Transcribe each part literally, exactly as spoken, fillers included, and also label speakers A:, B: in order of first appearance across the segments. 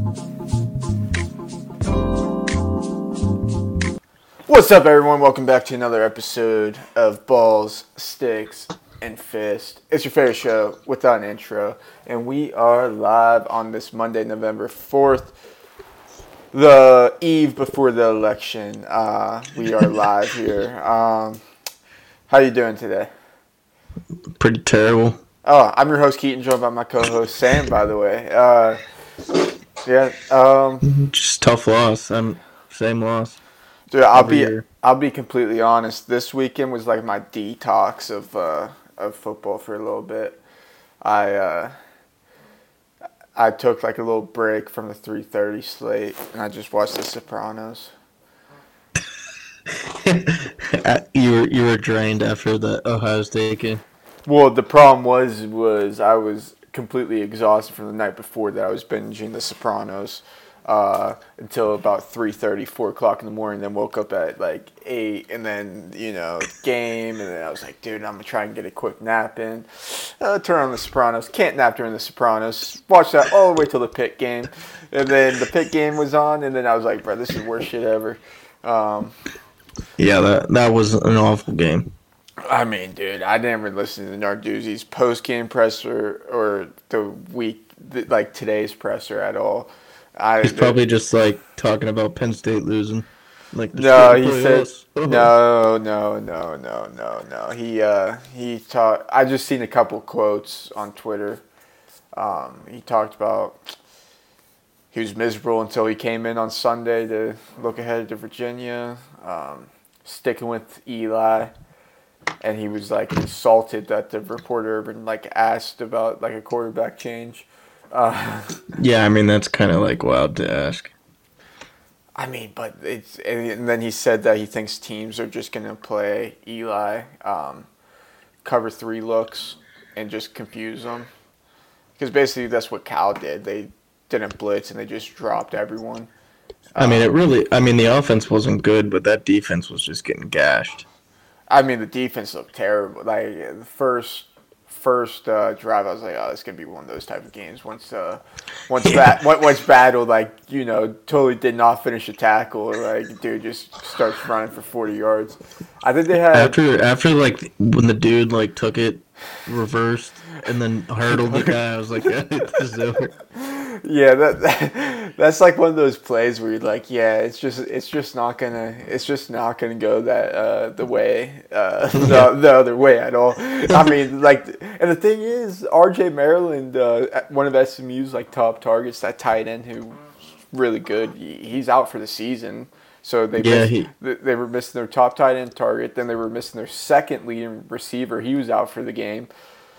A: What's up, everyone? Welcome back to another episode of Balls, Sticks, and Fist. It's your favorite show without an intro, and we are live on this Monday, November fourth, the eve before the election. Uh, we are live here. Um, how you doing today?
B: Pretty terrible.
A: Oh, I'm your host, Keaton, joined by my co-host, Sam, by the way. Uh, yeah. Um,
B: Just tough loss. I'm same loss.
A: Dude, I'll
B: Every
A: be
B: year.
A: I'll be completely honest. This weekend was like my detox of uh, of football for a little bit. I uh, I took like a little break from the three thirty slate, and I just watched The Sopranos.
B: you were you were drained after the Ohio State game.
A: Well, the problem was was I was completely exhausted from the night before that. I was binging The Sopranos uh, until about three thirty, four o'clock in the morning. Then woke up at like eight, and then you know game, and then I was like, dude, I'm gonna try and get a quick nap in. Uh, turn on The Sopranos. Can't nap during The Sopranos. Watch that all the way till the Pitt game, and then the Pitt game was on, and then I was like, bro, this is the worst shit ever. Um,
B: Yeah, that that was an awful game.
A: I mean, dude, I didn't even listen to Narduzzi's post-game presser or the week, like today's presser at all. I,
B: He's probably just like talking about Penn State losing. Like the
A: no,
B: state
A: he
B: play
A: said
B: us. Oh.
A: no, no, no, no, no, no. He uh, he talked. I just seen a couple quotes on Twitter. Um, he talked about he was miserable until he came in on Sunday to look ahead to Virginia, um, sticking with Eli. And he was like insulted that the reporter even like asked about like a quarterback change. Uh,
B: Yeah, I mean that's kind of like wild to ask.
A: I mean, but it's and then he said that he thinks teams are just gonna play Eli um, cover three looks and just confuse them because basically that's what Cal did. They didn't blitz and they just dropped everyone.
B: I mean, it really. I mean, the offense wasn't good, but that defense was just getting gashed.
A: I mean, the defense looked terrible. Like the first first uh, drive, I was like, "Oh, it's gonna be one of those type of games." Once, uh, once
B: Yeah.
A: bat, once battle, like you know, totally did not finish a tackle. Like, dude just starts running for forty yards. I think they had
B: After after like when the dude like took it reversed and then hurdled the guy, I was like, yeah, this is over.
A: yeah, that, that that's like one of those plays where you're like, yeah, it's just it's just not gonna it's just not gonna go that uh, the way uh, the, the other way at all. I mean, like, and the thing is, R J Maryland, uh, one of S M U's like top targets, that tight end who really good. He's out for the season. So they
B: Yeah,
A: missed,
B: he-
A: they were missing their top tight end target. Then they were missing their second leading receiver. He was out for the game.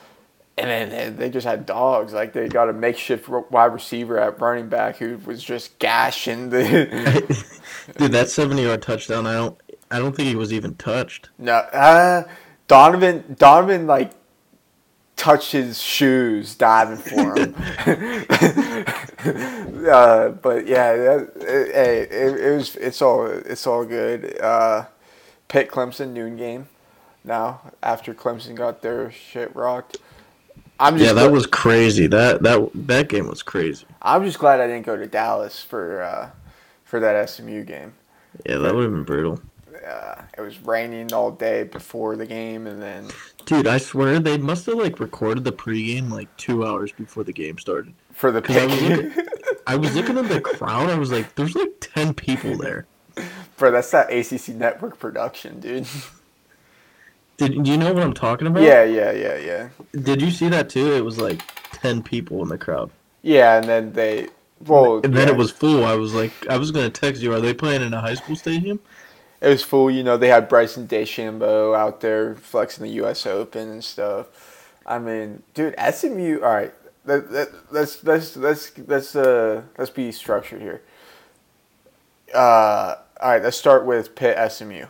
A: And then they just had dogs. Like, they got a makeshift wide receiver at running back who was just gashing the.
B: Dude, that seventy-yard touchdown, I don't, I don't think he was even touched.
A: no, uh, Donovan, Donovan, like, touched his shoes diving for him. uh, but yeah, that, it, hey, it, it was. It's all. It's all good. Uh, Pitt Clemson noon game. Now after Clemson got their shit rocked. I'm just
B: Yeah, that
A: glad,
B: was crazy. That that that game was crazy.
A: I'm just glad I didn't go to Dallas for uh, for that S M U game.
B: Yeah, that would have been brutal.
A: Uh, it was raining all day before the game, and then
B: Dude, I swear they must have like recorded the pregame like two hours before the game started.
A: for the
B: 'Cause I was
A: pick.
B: looking, I was looking at the crowd. I was like, "There's like ten people there."
A: Bro, that's that A C C network production, dude.
B: Did do you know what I'm talking about?
A: yeah, yeah, yeah, yeah.
B: Did you see that too? It was like ten people in the crowd.
A: Yeah, and then they. Well,
B: And then
A: yeah,
B: it was full. I was like, I was gonna text you. Are they playing in a high school stadium?
A: It was full. You know, they had Bryson DeChambeau out there flexing the U S Open and stuff. I mean, dude, S M U. All right, let, let, let's let's let's let's uh let's be structured here. Uh, all right, let's start with Pitt S M U.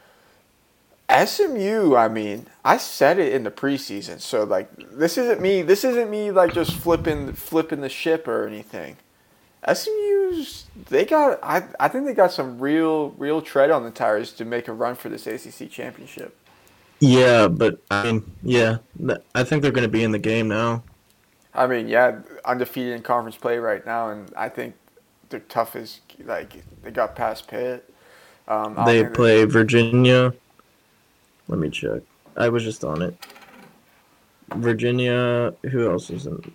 A: S M U, I mean, I said it in the preseason, so like this isn't me. This isn't me like just flipping flipping the ship or anything. S M U's they got. I I think they got some real real tread on the tires to make a run for this A C C championship.
B: Yeah, but I mean, yeah, th- I think they're going to be in the game now.
A: I mean, yeah, undefeated in conference play right now, and I think their toughest. Like they got past Pitt. Um, I don't
B: They
A: think
B: play Virginia. Let me check. I was just on it. Virginia. Who else is in?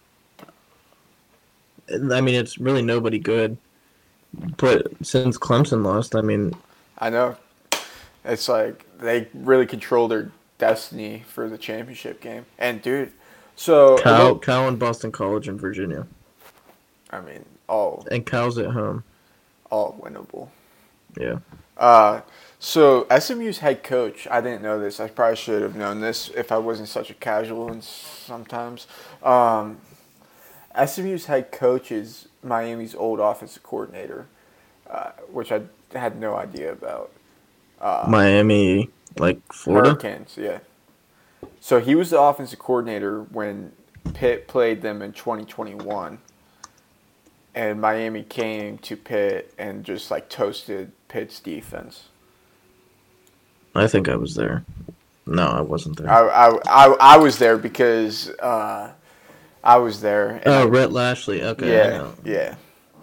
B: I mean, it's really nobody good. But since Clemson lost, I mean,
A: I know. It's like they really control their destiny for the championship game. And dude, so a
B: Cal,
A: little,
B: Cal and Boston College in Virginia,
A: I mean, all
B: and Cal's at home.
A: all winnable.
B: Yeah.
A: Uh, so S M U's head coach, I didn't know this. I probably should have known this if I wasn't such a casual. And sometimes, um, S M U's head coach is Miami's old offensive coordinator, uh, which I had no idea about. Uh,
B: Miami, like Florida.
A: Hurricanes, yeah. So he was the offensive coordinator when Pitt played them in twenty twenty-one. And Miami came to Pitt and just like toasted Pitt's defense.
B: I think I was there. No, I wasn't there.
A: I I, I, I was there because uh, I was there. And
B: oh,
A: I,
B: Rhett Lashley. Okay. I
A: yeah,
B: know.
A: yeah.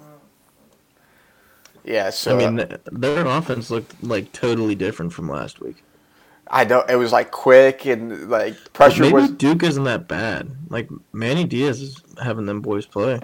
A: Yeah, so
B: I mean, th- their offense looked like totally different from last week.
A: I don't. It was like quick and like pressure
B: Maybe
A: was.
B: Duke isn't that bad. Like Manny Diaz is having them boys play.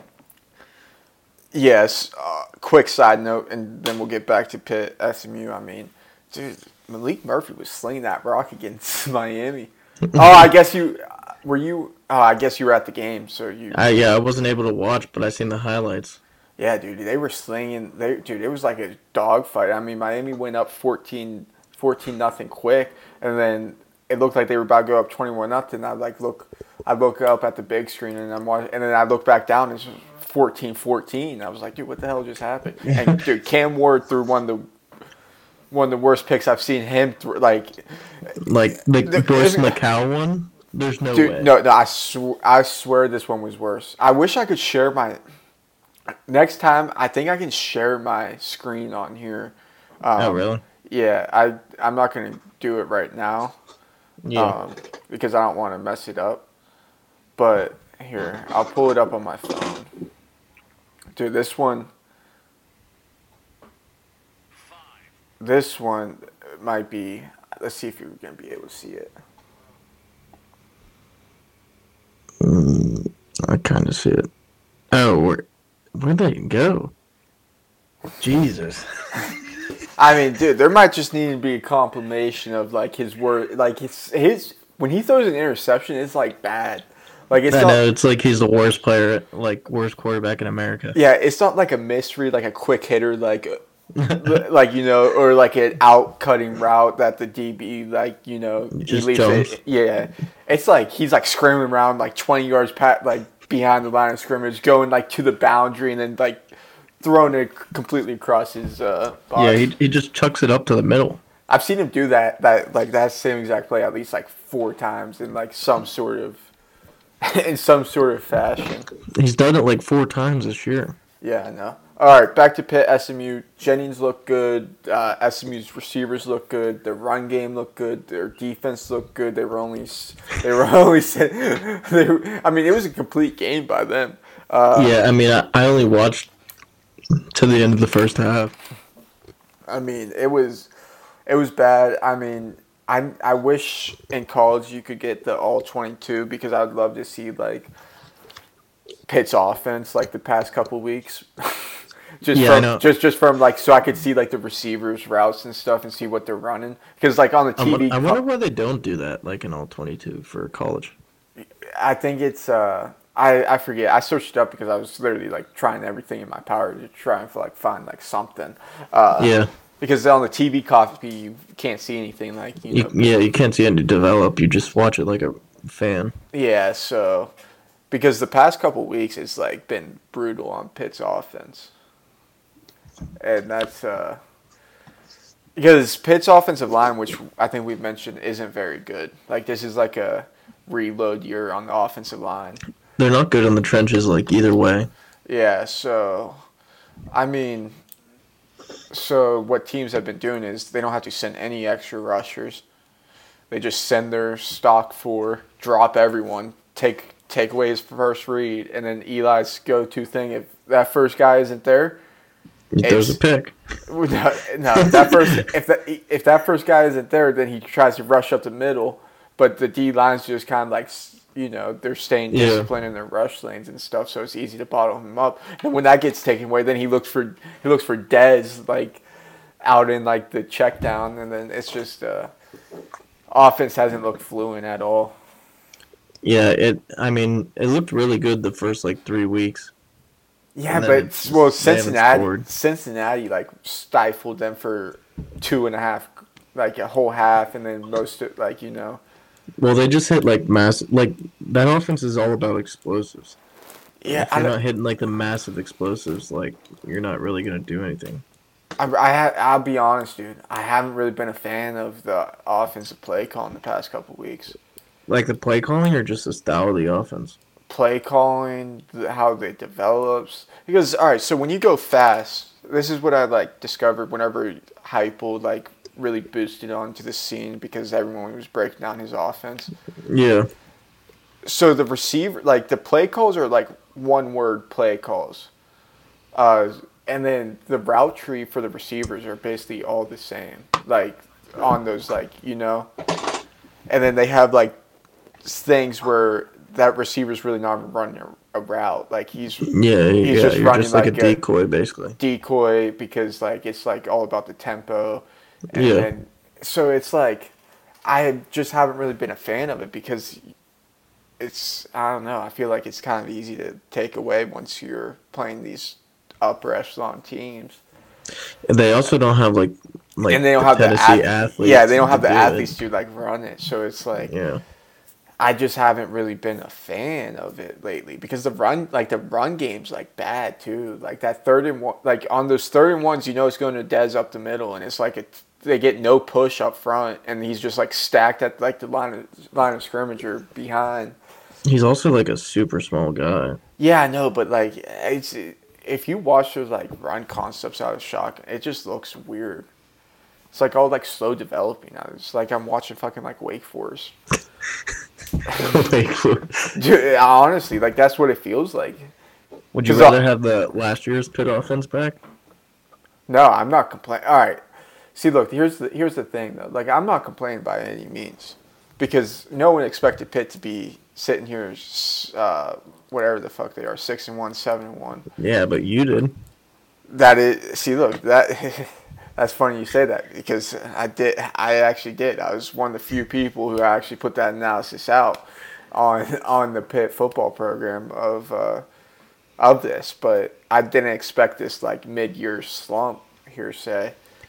A: Yes. Uh, quick side note, and then we'll get back to Pitt, S M U. I mean, dude, Malik Murphy was slinging that rock against Miami. Oh, I guess you were you. Oh, I guess you were at the game, so you.
B: I yeah, I wasn't able to watch, but I seen the highlights.
A: Yeah, dude, they were slinging. They, dude, it was like a dogfight. I mean, Miami went up fourteen, fourteen nothing quick, and then it looked like they were about to go up twenty-one nothing. I like look, I look up at the big screen and I'm watching, and then I look back down and it's fourteen fourteen. I was like, dude, what the hell just happened? And dude, Cam Ward threw one of the one of the worst picks I've seen him throw. Like,
B: like the
A: the,
B: Dorsey McCow one. There's no
A: dude,
B: way.
A: no, no, I sw- I swear this one was worse. I wish I could share my. Next time, I think I can share my screen on here. Um,
B: oh really?
A: Yeah, I I'm not gonna do it right now.
B: Yeah.
A: Um, because I don't want to mess it up. But here, I'll pull it up on my phone. Dude, this one. This one might be. Let's see if you're gonna be able to see it.
B: Mm, I kind of see it. Oh, where where'd they go? Jesus.
A: I mean, dude, there might just need to be a compilation of like his word, like his his when he throws an interception, it's like bad. Like it's
B: I
A: not,
B: know it's like he's the worst player, like worst quarterback in America.
A: yeah, it's not like a mystery, like a quick hitter, like like you know, or like an out cutting route that the D B like you know he
B: Just
A: leaves
B: jumps.
A: it. Yeah, it's like he's like scrambling around like twenty yards pat like behind the line of scrimmage, going like to the boundary and then like throwing it completely across his uh, body.
B: Yeah, he he just chucks it up to the middle.
A: I've seen him do that that like that same exact play at least like four times in like some sort of in some sort of fashion.
B: He's done it like four times this year.
A: Yeah, I know. All right, back to Pitt. S M U. Jennings looked good. Uh, S M U's receivers looked good. Their run game looked good. Their defense looked good. They were only they were only they were, I mean, it was a complete game by them. Uh,
B: Yeah, I mean, I, I only watched to the end of the first half.
A: I mean, it was it was bad. I mean, I I wish in college you could get the all twenty-two because I would love to see like Pitt's offense like the past couple weeks. just
B: Yeah, I
A: from
B: know.
A: just just from like so I could see like the receivers routes and stuff and see what they're running because like on the
B: I,
A: T V
B: won- I
A: co-
B: wonder why they don't do that, like in all twenty-two for college.
A: I think it's uh I, I forget. I searched it up because I was literally like trying everything in my power to try and like find like something. Uh,
B: Yeah,
A: Because on the T V copy you can't see anything like you know.
B: you, yeah, you can't see it develop. You just watch it like a fan.
A: Yeah, so because the past couple weeks it's like been brutal on Pitt's offense, and that's uh because Pitt's offensive line, which I think we've mentioned, isn't very good. Like this is like a reload year on the offensive line.
B: They're not good in the trenches, like either way.
A: Yeah, so I mean, so what teams have been doing is they don't have to send any extra rushers. They just send their stock four, drop everyone, take take away his first read, and then Eli's go-to thing. If that first guy isn't there,
B: He throws a
A: It's
B: pick.
A: no, no. That first, if that if that first guy isn't there, then he tries to rush up the middle. But the D lines just kind of like you know they're staying
B: Yeah.
A: disciplined in their rush lanes and stuff, so it's easy to bottle him up. And when that gets taken away, then he looks for he looks for Dez like out in like the check down, and then it's just uh, offense hasn't looked fluent at all.
B: Yeah, it. I mean, it looked really good the first like three weeks.
A: Yeah,
B: And then
A: but
B: it's
A: well,
B: just- they haven't
A: Cincinnati,
B: scored.
A: Cincinnati like stifled them for two and a half, like a whole half, and then most of, like you know,
B: Well, they just hit like mass. Like that offense is all about explosives.
A: yeah.
B: If
A: I,
B: you're
A: don't-
B: not hitting like the massive explosives, like you're not really gonna do anything.
A: I, I ha- I'll be honest, dude. I haven't really been a fan of the offensive play call in the past couple weeks.
B: Like the play calling or just the style of the offense.
A: Play calling, the- how it develops. Because all right, so when you go fast, this is what I like discovered whenever Heupel like really boosted onto the scene because everyone was breaking down his offense.
B: Yeah.
A: So the receiver, like the play calls are like one word play calls, uh, and then the route tree for the receivers are basically all the same. Like on those, like you know, and then they have like things where that receiver's really not running a, a route. Like he's
B: Yeah,
A: He's
B: yeah.
A: just
B: You're
A: running
B: just like,
A: like
B: a
A: a-
B: decoy, basically.
A: decoy because like it's like all about the tempo, and
B: Yeah.
A: then so it's like I just haven't really been a fan of it because it's I don't know. I feel like it's kind of easy to take away once you're playing these upper echelon teams,
B: And they also don't have like like
A: and they don't
B: the
A: have the
B: Tennessee
A: ath-
B: athletes.
A: Yeah, they don't have
B: to
A: the
B: do it.
A: athletes to like run it. So it's like
B: Yeah.
A: I just haven't really been a fan of it lately because the run like the run game's like bad too. Like that third and one, like on those third and ones, you know it's going to Dez up the middle, and it's like a, they get no push up front, and he's just like stacked at like the line of line of scrimmage or behind.
B: He's also like a super small guy.
A: Yeah, I know, but like it's if you watch those like run concepts out of shock, it just looks weird. It's like all like slow developing now. It's like I'm watching fucking like Wake Forest.
B: Like,
A: Dude, honestly, like that's what it feels like.
B: would you
A: 'Cause
B: rather
A: I'll-
B: have the last year's Pitt offense back?
A: No, I'm not complaining. All right, see, look, here's the here's the thing though. Like I'm not complaining by any means, because no one expected Pitt to be sitting here, uh, whatever the fuck they are, six and one, seven and one.
B: Yeah, but you did.
A: That is, see, look, that that's funny you say that because I did, I actually did. I was one of the few people who actually put that analysis out on on the Pitt football program of uh, of this, but I didn't expect this like mid year slump hearsay.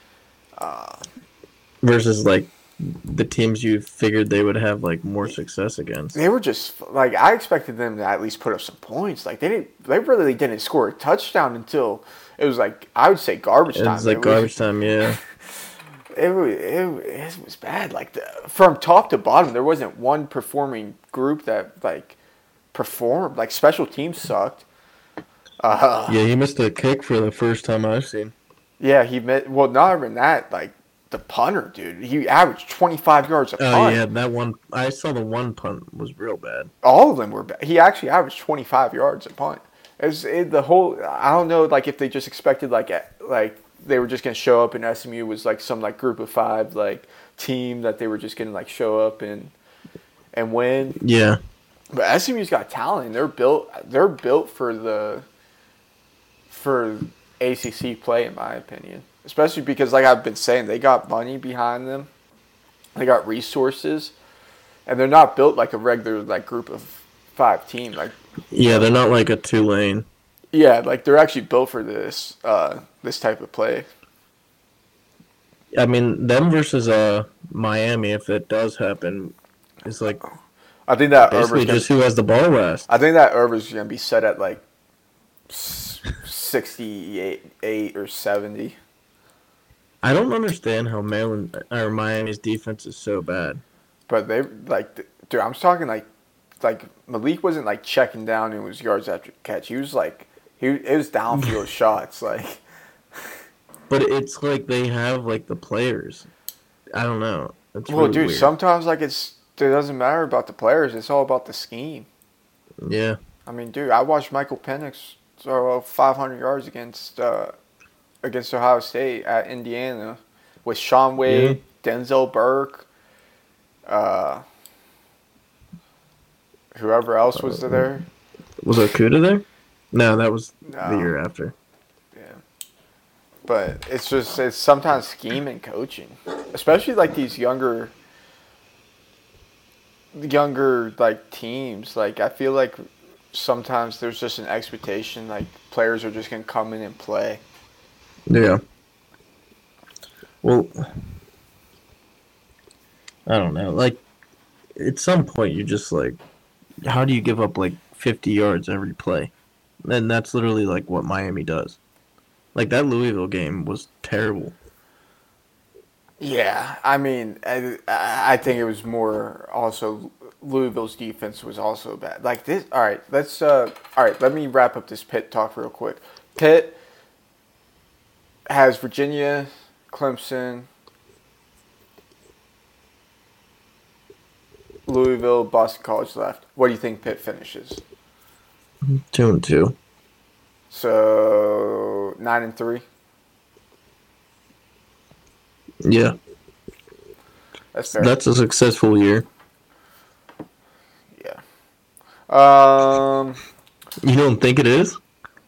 B: Versus like the teams you figured they would have like more success against.
A: They were just like I expected them to at least put up some points. Like they didn't, they really didn't score a touchdown until it was like I would say garbage
B: It
A: time.
B: was like
A: It
B: garbage time, yeah.
A: It was, it, it was bad. Like the, from top to bottom, there wasn't one performing group that like performed. Like special teams sucked. Uh,
B: Yeah, he missed a kick for the first time I've seen.
A: yeah, he met. Well, not even that. Like the punter, dude. He averaged twenty-five yards a
B: Oh
A: punt.
B: yeah, that one. I saw the one punt was real bad.
A: All of them were bad. He actually averaged twenty-five yards a punt. It was it, the whole. I don't know. Like if they just expected like a- like they were just gonna show up and S M U was like some like group of five like team that they were just gonna like show up and and win.
B: Yeah,
A: But S M U's got talent. They're built. They're built for the for A C C play, in my opinion. Especially because, like I've been saying, they got money behind them. They got resources, and they're not built like a regular like group of five team. Like
B: yeah, they're not like a Tulane.
A: yeah, like they're actually built for this uh, this type of play.
B: I mean, them versus uh Miami, if it does happen, is like
A: I think that
B: basically
A: Urban's gonna,
B: just who has the ball last.
A: I think that Urban's gonna be set at like sixty-eight, eight or seventy.
B: I don't understand how Maryland or Miami's defense is so bad.
A: But they like, dude, I'm talking like, like Malik wasn't like checking down and it was yards after catch. He was like, he it was downfield shots. Like,
B: But it's like they have like the players. I don't know. It's
A: well,
B: really
A: dude,
B: weird.
A: sometimes like it's it doesn't matter about the players. It's all about the scheme.
B: Yeah.
A: I mean, dude, I watched Michael Penix throw five hundred yards against uh, against Ohio State at Indiana with Sean
B: Yeah.
A: Wade, Denzel Burke, uh, whoever else was
B: Uh,
A: there.
B: was Okuda there? No, that was the
A: No,
B: year after.
A: yeah, but it's just it's sometimes scheme and coaching, especially like these younger, younger like teams. Like I feel like sometimes there's just an expectation like players are just gonna come in and play.
B: Yeah. Well, I don't know. Like, at some point, you're just like, how do you give up like fifty yards every play? And that's literally like what Miami does. Like, that Louisville game was terrible.
A: Yeah, I mean, I, I think it was more also Louisville's defense was also bad. Like this. All right, let's. Uh, all right, let me wrap up this Pitt talk real quick. Pitt has Virginia, Clemson, Louisville, Boston College left. What do you think Pitt finishes?
B: Two and two.
A: So nine and three.
B: Yeah.
A: That's fair.
B: That's a successful year.
A: Yeah. Um.
B: You don't think it is?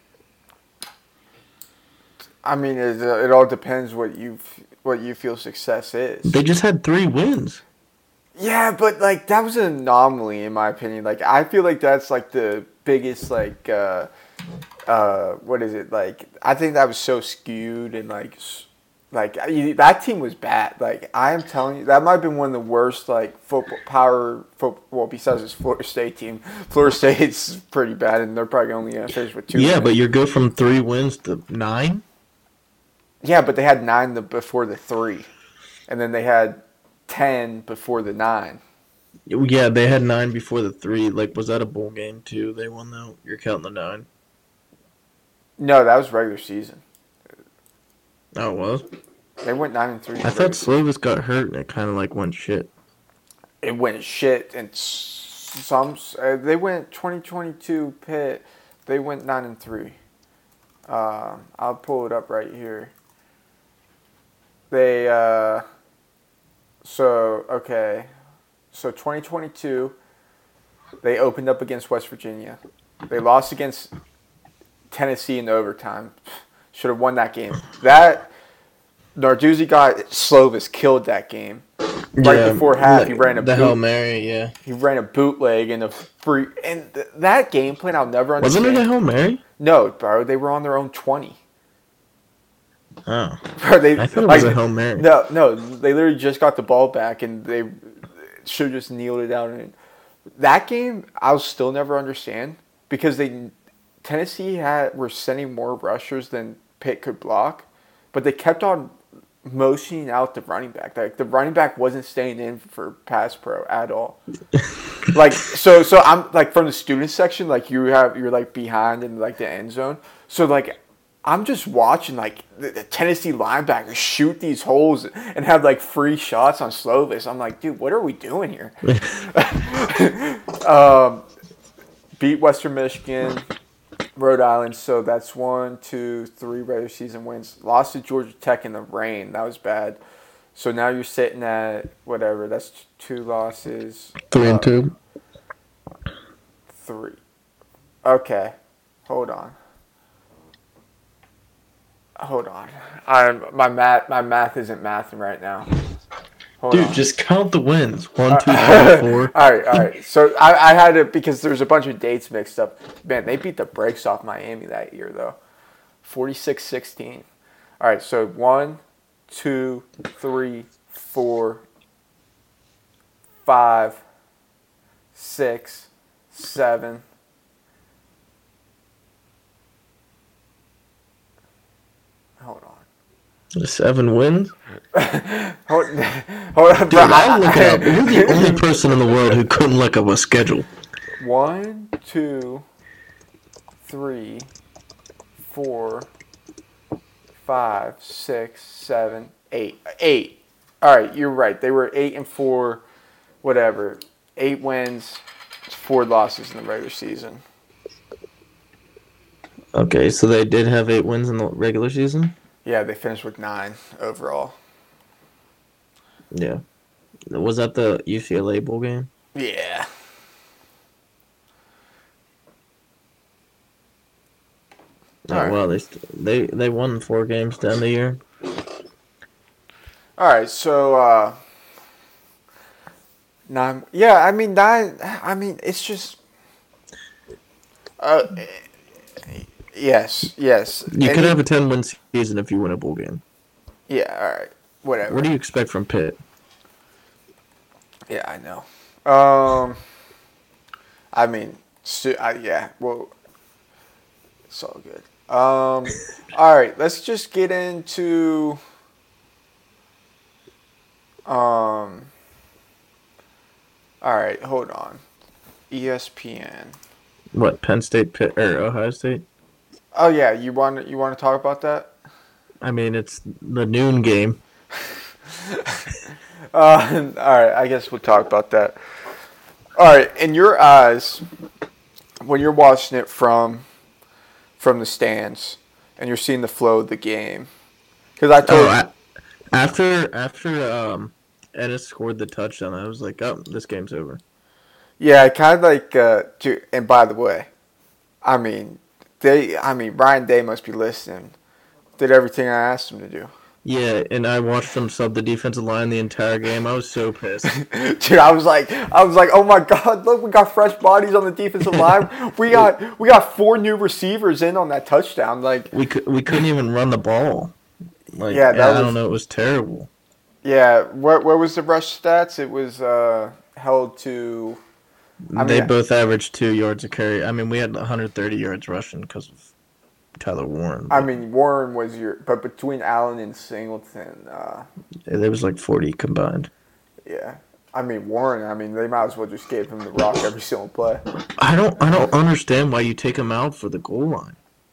A: I mean, it, it all depends what you what you feel success is.
B: They just had three wins.
A: Yeah, but like that was an anomaly in my opinion. Like I feel like that's like the biggest like uh uh what is it? Like I think that was so skewed and like s- like I- that team was bad. Like I am telling you, that might have been one of the worst like football power football. Well, besides this Florida State team, Florida State's pretty bad, and they're probably only gonna finish with two.
B: Yeah,
A: wins.
B: but you go from three wins to nine?
A: Yeah, but they had nine the, before the three, and then they had ten before the nine.
B: Yeah, they had nine before the three. Like, was that a bowl game, too? They won, though? You're counting the nine.
A: No, that was regular season.
B: Oh, it was?
A: They went nine and three. in
B: I
A: regular
B: thought Slovis got hurt and it kind of, like, went shit.
A: It went shit and s- some. Uh, they went twenty twenty-two Pitt. They went nine and three. Um, I'll pull it up right here. They uh, so okay, so twenty twenty-two. They opened up against West Virginia. They lost against Tennessee in overtime. Should have won that game. That Narduzzi got Slovis killed that game. Right
B: Yeah,
A: before half, he
B: like,
A: ran a
B: The
A: boot,
B: Hail Mary, yeah.
A: he ran a bootleg and a free and th- that game plan I'll never understand.
B: Wasn't it a Hail Mary?
A: No, bro, they were on their own twenty.
B: Oh.
A: Bro, they
B: I thought it
A: like,
B: was a Hail Mary.
A: No, no, they literally just got the ball back and they should have just kneeled it down. And that game, I'll still never understand because they Tennessee had were sending more rushers than Pitt could block, but they kept on motioning out the running back. Like the running back wasn't staying in for pass pro at all. Like so, so I'm like from the student section. Like you have, you're like behind in like the end zone. So like I'm just watching like the, the Tennessee linebackers shoot these holes and have like free shots on Slovis. I'm like, dude, what are we doing here? um, beat Western Michigan, Rhode Island. So that's one, two, three regular season wins. Lost to Georgia Tech in the rain. That was bad. So now you're sitting at whatever. That's two losses.
B: Three
A: Uh,
B: and two.
A: Three. Okay. Hold on. Hold on. I'm my math. My math isn't mathing right now. Hold
B: Dude,
A: on.
B: just count the wins. One, two, three, four.
A: all right, all right. So I, I had it because there's a bunch of dates mixed up. Man, they beat the brakes off Miami that year though. forty-six sixteen. All right, so one, two, three, four, five, six, seven. Hold on.
B: Seven wins?
A: Hold, hold on,
B: Dude,
A: bro.
B: I'll look it up. You're the only person in the world who couldn't look up a schedule.
A: One, two, three, four, five, six, seven, eight. Eight. All right, you're right. They were eight and four, whatever. Eight wins, four losses in the regular season.
B: Okay, so they did have eight wins in the regular season?
A: Yeah, they finished with nine overall.
B: Yeah. Was that the U C L A bowl game?
A: Yeah. All
B: Oh,
A: right.
B: well, they st- they they won four games down the year.
A: All right. So uh, nine. Yeah, I mean nine. I mean it's just. Uh, yes. Yes.
B: You could
A: Any,
B: have a ten-win season if you win a bowl game.
A: Yeah. All right. Whatever.
B: What do you expect from Pitt?
A: Yeah, I know. Um, I mean, stu- I, yeah. Well, it's all good. Um, all right. Let's just get into. Um. All right. Hold on. E S P N.
B: What, Penn State, Pitt, or Ohio State?
A: Oh yeah, you want you want to talk about that?
B: I mean, it's the noon game.
A: Uh, all right, I guess we'll talk about that. All right, in your eyes, when you're watching it from from the stands and you're seeing the flow of the game, because I told
B: Oh,
A: you,
B: I, after after um Ennis scored the touchdown, I was like, oh, this game's over.
A: yeah, I kind of like. Uh, to, and by the way, I mean they, I mean Ryan Day must be listening. Did everything I asked him to do.
B: Yeah, and I watched them sub the defensive line the entire game. I was so pissed.
A: Dude, I was like, I was like, oh my god, look, we got fresh bodies on the defensive line. We got, we got four new receivers in on that touchdown. Like,
B: We could we couldn't even run the ball. Like,
A: Yeah, that
B: I
A: was-
B: don't know, it was terrible.
A: yeah, what, what was the rush stats? It was uh, held to. I
B: They
A: mean-
B: both averaged two yards a carry. I mean, we had one hundred thirty yards rushing because of Tyler Warren.
A: I
B: but
A: mean, Warren was your, but between Allen and Singleton, uh,
B: It was like forty combined.
A: yeah. I mean, Warren. I mean, they might as well just gave him the rock every single play.
B: I don't I don't understand why you take him out for the goal line.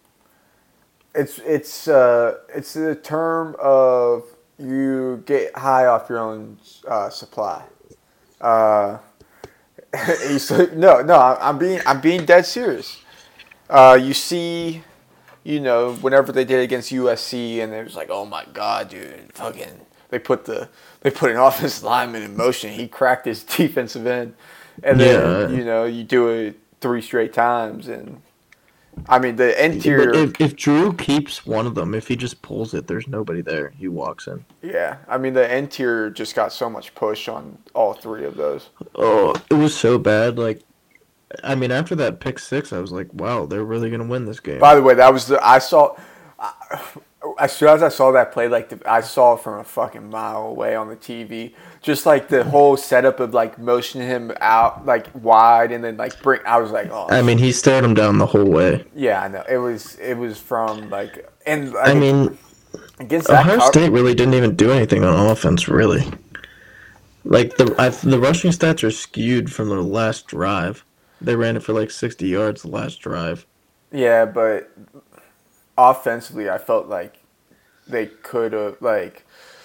A: It's it's uh it's the term of you get high off your own uh, supply. Uh, he's, no, no, I'm being I'm being dead serious. Uh, you see, you know, whenever they did it against U S C, and it was like, oh my god, dude, fucking, they put the they put an offensive lineman in motion. He cracked his defensive end, and then
B: Yeah.
A: you know you do it three straight times, and I mean the interior.
B: But if, if Drew keeps one of them, if he just pulls it, there's nobody there. He walks in.
A: Yeah, I mean the interior just got so much push on all three of those.
B: Oh, it was so bad. Like, I mean, after that pick six, I was like, wow, they're really gonna win this game.
A: By the way, that was the I saw. I, as soon as I saw that play, like the, I saw it from a fucking mile away on the T V. Just like the whole setup of like motioning him out like wide and then like bring. I was like, oh.
B: I mean, he stared him down the whole way.
A: Yeah, I know. It was it was from like and like,
B: I mean,
A: against that
B: Ohio
A: co-
B: State really didn't even do anything on offense, really. Like the I, the rushing stats are skewed from the last drive. They ran it for like sixty yards the last drive.
A: Yeah, but offensively, I felt like they could have like.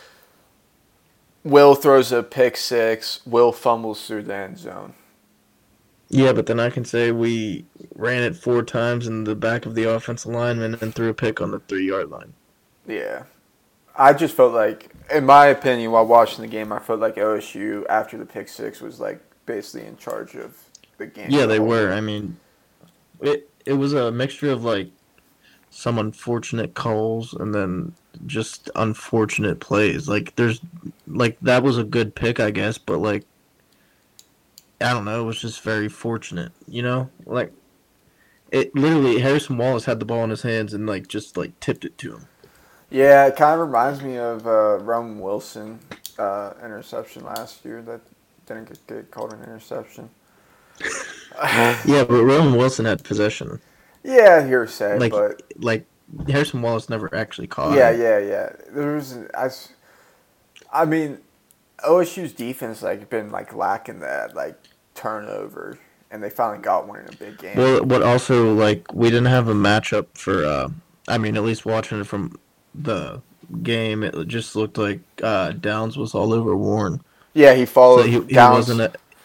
A: Will throws a pick six. Will fumbles through the end zone.
B: Yeah, but then I can say we ran it four times in the back of the offensive lineman and threw a pick on the three yard line.
A: Yeah. I just felt like, in my opinion, while watching the game, I felt like O S U, after the pick six, was like basically in charge of the game.
B: Yeah, they were. I mean, it it was a mixture of like some unfortunate calls and then just unfortunate plays. Like there's like that was a good pick, I guess, but like I don't know, it was just very fortunate, you know? Like it literally Harrison Wallace had the ball in his hands and like just like tipped it to him.
A: Yeah, it kind of reminds me of uh, Roman Wilson uh, interception last year that didn't get, get called an interception.
B: Yeah, but Roman Wilson had possession.
A: Yeah, hearsay,
B: Like
A: but
B: like Harrison Wallace never actually caught
A: yeah,
B: it.
A: yeah, yeah. There was, I, s- I mean, O S U's defense like been like lacking that like turnover, and they finally got one in a big game.
B: Well, what also like we didn't have a matchup for. Uh, I mean, at least watching it from the game, it just looked like uh, Downs was all over Warren.
A: yeah, he
B: So
A: followed
B: he, he
A: Downs.
B: wasn't. A,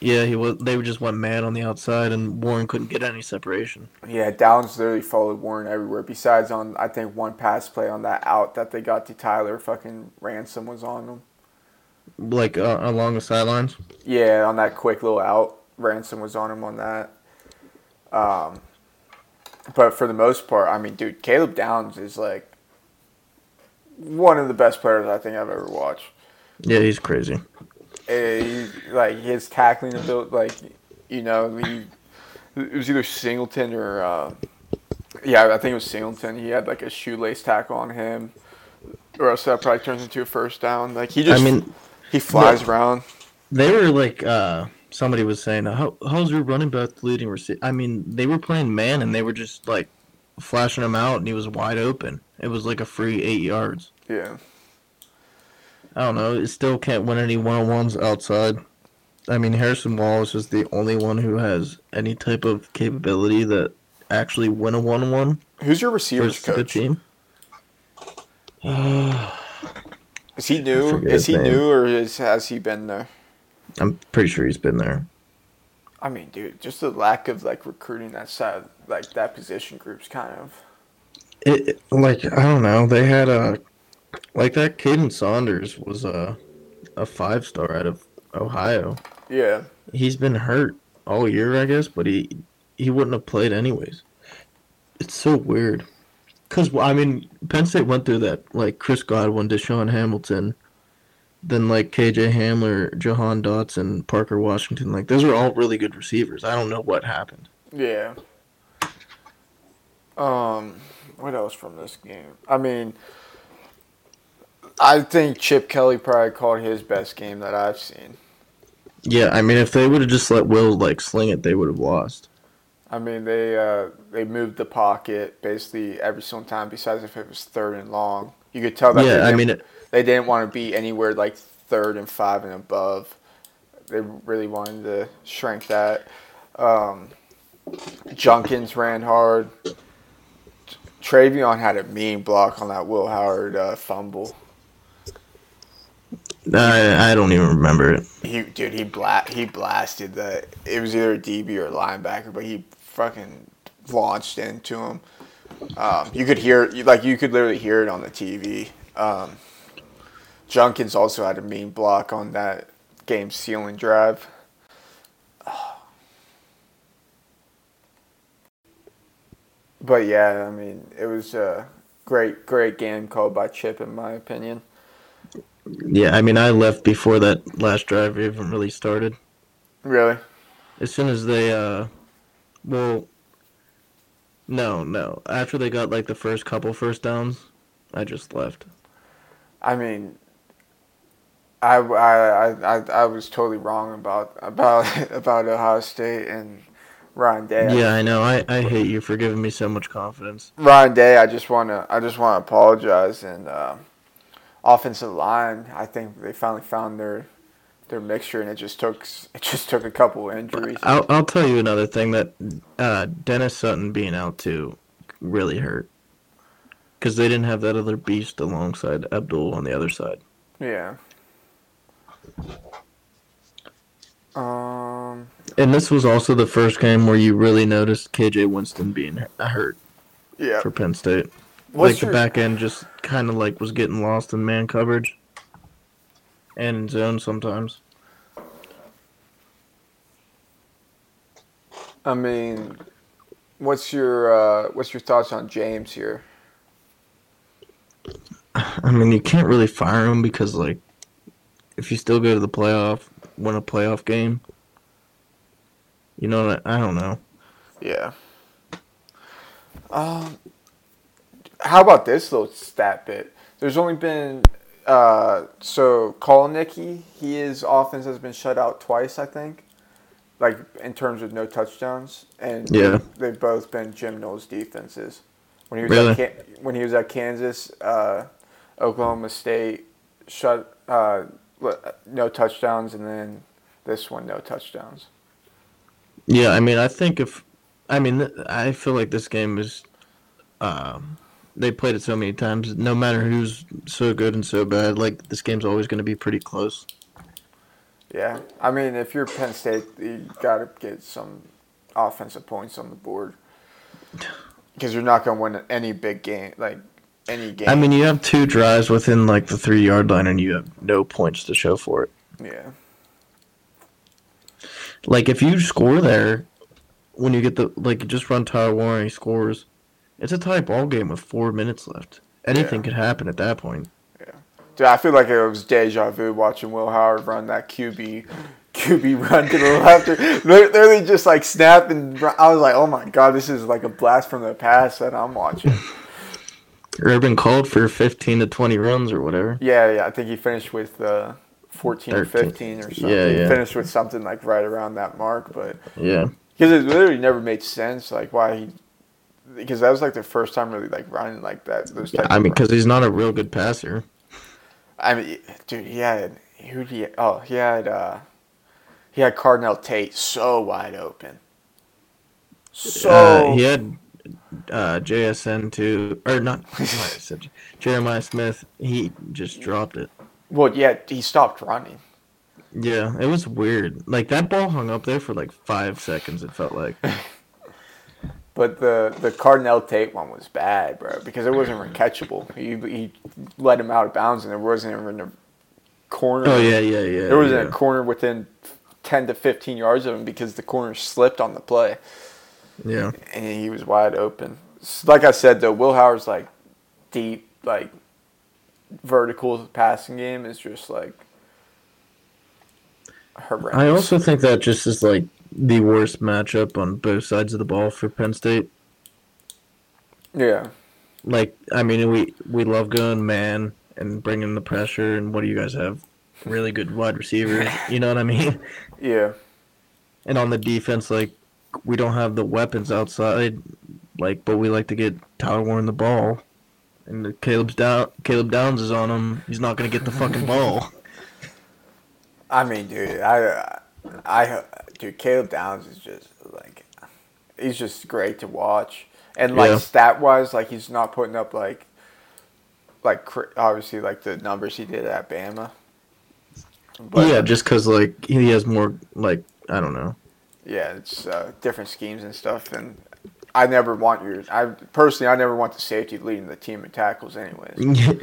B: Yeah, he was. They just went mad on the outside, and Warren couldn't get any separation.
A: Yeah, Downs literally followed Warren everywhere. Besides on, I think one pass play on that out that they got to Tyler, fucking Ransom was on them.
B: Like uh, along the sidelines.
A: Yeah, on that quick little out, Ransom was on him on that. Um, but for the most part, I mean, dude, Caleb Downs is like one of the best players I think I've ever watched.
B: Yeah, he's crazy.
A: Uh, he, like his tackling ability, like you know, he it was either Singleton or uh, yeah, I think it was Singleton. He had like a shoelace tackle on him, or else that probably turns into a first down. Like he just,
B: I mean,
A: he flies
B: the,
A: around.
B: They were like, uh, somebody was saying, How, how's your running back leading receiver? I mean, they were playing man, and they were just like flashing him out, and he was wide open. It was like a free eight yards.
A: Yeah.
B: I don't know. It still can't win any one-on-ones outside. I mean, Harrison Wallace is the only one who has any type of capability that actually win a one-on-one.
A: Who's your receivers coach?
B: The team.
A: Is he new? Is he name. new, or is, has he been there?
B: I'm pretty sure he's been there.
A: I mean, dude, just the lack of like recruiting that side, like that position group's kind of.
B: It, it like I don't know. They had a like that. Caden Saunders was a a five star out of Ohio.
A: Yeah.
B: He's been hurt all year, I guess, but he he wouldn't have played anyways. It's so weird. Because, I mean, Penn State went through that, like, Chris Godwin, Deshaun Hamilton, then, like, K J Hamler, Jahan Dotson, Parker Washington. Like, those are all really good receivers. I don't know what happened.
A: Yeah. Um, what else from this game? I mean, I think Chip Kelly probably called his best game that I've seen.
B: Yeah, I mean, if they would have just let Will, like, sling it, they would have lost.
A: I mean, they uh, they moved the pocket basically every single time, besides if it was third and long. You could tell that
B: yeah,
A: they,
B: I
A: didn't,
B: mean, it,
A: they didn't want to be anywhere like third and five and above. They really wanted to shrink that. Um, Junkins ran hard. Travion had a mean block on that Will Howard uh, fumble.
B: I I don't even remember it.
A: He dude, he bla- he blasted the. It was either a D B or a linebacker, but he fucking launched into him. Um, you could hear, like, you could literally hear it on the T V. Um, Junkins also had a mean block on that game sealing drive. But yeah, I mean, it was a great, great game called by Chip, in my opinion.
B: Yeah, I mean, I left before that last drive even really started.
A: Really?
B: As soon as they, uh, well, no, no. After they got, like, the first couple first downs, I just left.
A: I mean, I, I, I, I was totally wrong about about about Ohio State and Ryan Day.
B: Yeah, I know. I, I hate you for giving me so much confidence.
A: Ryan Day, I just want to I just want to apologize. And uh, offensive line, I think they finally found their their mixture, and it just took it just took a couple injuries.
B: I'll I'll tell you another thing, that uh, Dennis Sutton being out too really hurt, because they didn't have that other beast alongside Abdul on the other side.
A: Yeah. Um.
B: And this was also the first game where you really noticed K J Winston being hurt.
A: Yeah.
B: For Penn State.
A: What's
B: like the
A: your...
B: back end just kind of like was getting lost in man coverage and in zone sometimes.
A: I mean, what's your uh, what's your thoughts on James here?
B: I mean, you can't really fire him because, like, if you still go to the playoff, win a playoff game, you know, I don't know.
A: Yeah. Um. How about this little stat bit? There's only been uh, so Kolnicki, his offense has been shut out twice, I think. Like, in terms of no touchdowns, and
B: yeah.
A: they've both been Jim Knowles' defenses. When he was
B: really?
A: at when he was at Kansas, uh, Oklahoma State shut uh, no touchdowns, and then this one no touchdowns.
B: Yeah, I mean, I think if I mean, I feel like this game is. Uh, they played it so many times. No matter who's so good and so bad, like, this game's always going to be pretty close.
A: Yeah, I mean, if you're Penn State, you got to get some offensive points on the board because you're not going to win any big game, like any game.
B: I mean, you have two drives within like the three yard line, and you have no points to show for it.
A: Yeah.
B: Like if you score there, when you get the like, just run Tyler Warren, he scores. It's a tie ball game with four minutes left. Anything
A: Yeah.
B: could happen at that point.
A: Yeah. Dude, I feel like it was deja vu watching Will Howard run that Q B Q B run to the left. Literally just like snap and run. I was like, oh my god, this is like a blast from the past that I'm watching.
B: Urban called for fifteen to twenty runs or whatever.
A: Yeah, yeah. I think he finished with uh, fourteen or fifteen or something.
B: Yeah,
A: He
B: yeah.
A: finished with something like right around that mark, but
B: Yeah.
A: because it literally never made sense, like why he. Because that was like the first time really like running like that. Those type
B: I
A: of
B: mean,
A: runs.
B: because he's not a real good passer.
A: I mean, dude, he had who did he? Oh, he had uh, he had Cardinal Tate so wide open. So
B: Uh, he had uh, J S N too, or not. I said Jeremiah Smith. He just dropped it.
A: well, yeah, he stopped running.
B: Yeah, it was weird. Like that ball hung up there for like five seconds. It felt like.
A: But the the Cardinal Tate one was bad, bro, because it wasn't catchable. He he let him out of bounds, and there wasn't even a corner.
B: Oh yeah, yeah, yeah.
A: There wasn't
B: yeah.
A: a corner within ten to fifteen yards of him because the corner slipped on the play.
B: Yeah.
A: And he was wide open. Like I said, though, Will Howard's like deep, like vertical passing game is just like horrendous.
B: I also think that just is like the worst matchup on both sides of the ball for Penn State.
A: Yeah.
B: Like, I mean, we we love going man and bringing the pressure, and what do you guys have? Really good wide receivers, you know what I mean?
A: Yeah.
B: And on the defense, like, we don't have the weapons outside, like, but we like to get Tyler Warren the ball, and the Caleb's down. Caleb Downs is on him. He's not gonna get the fucking ball.
A: I mean, dude, I, I, dude, Caleb Downs is just like, he's just great to watch, and like
B: Yeah.
A: stat wise, like he's not putting up like, like cr- obviously like the numbers he did at Bama. But,
B: Yeah, just because like he has more like I don't know.
A: yeah, it's uh, different schemes and stuff, and I never want your. I personally, I never want the safety leading the team in tackles, anyways.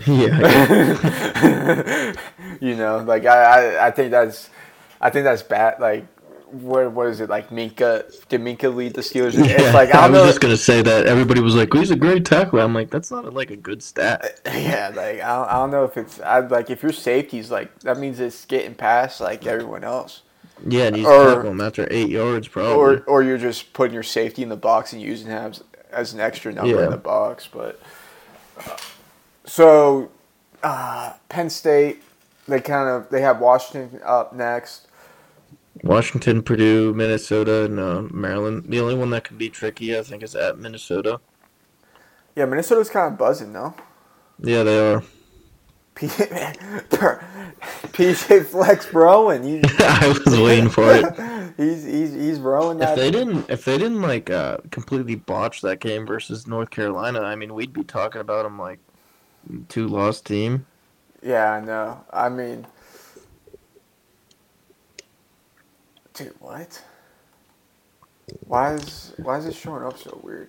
B: yeah.
A: You know, like I, I, I think that's, I think that's bad. Like, what, what is it like? Minka, did Minka lead the Steelers?
B: Yeah,
A: It's like
B: I,
A: I don't
B: was
A: know.
B: just gonna say that everybody was like, "He's a great tackler." I'm like, that's not like a good stat.
A: Yeah, like I don't, I don't know if it's I, like if your safety's like that means it's getting past like everyone else,
B: Yeah, and he's
A: Or-
B: tackle him after eight yards, probably.
A: or or you're just putting your safety in the box and using him as, as an extra number
B: Yeah.
A: in the box. But uh, so uh, Penn State, they kind of they have Washington up next.
B: Washington, Purdue, Minnesota, and uh, Maryland. The only one that can be tricky, I think, is at Minnesota.
A: Yeah, Minnesota's kind of buzzing, no?
B: Yeah, they are.
A: P J Flex broing. He,
B: I was waiting for it.
A: he's he's he's rowing that.
B: If they didn't, if they didn't like uh, completely botch that game versus North Carolina, I mean, we'd be talking about them like two lost team.
A: Yeah, I know. I mean, dude, what? Why is why is it showing up so weird?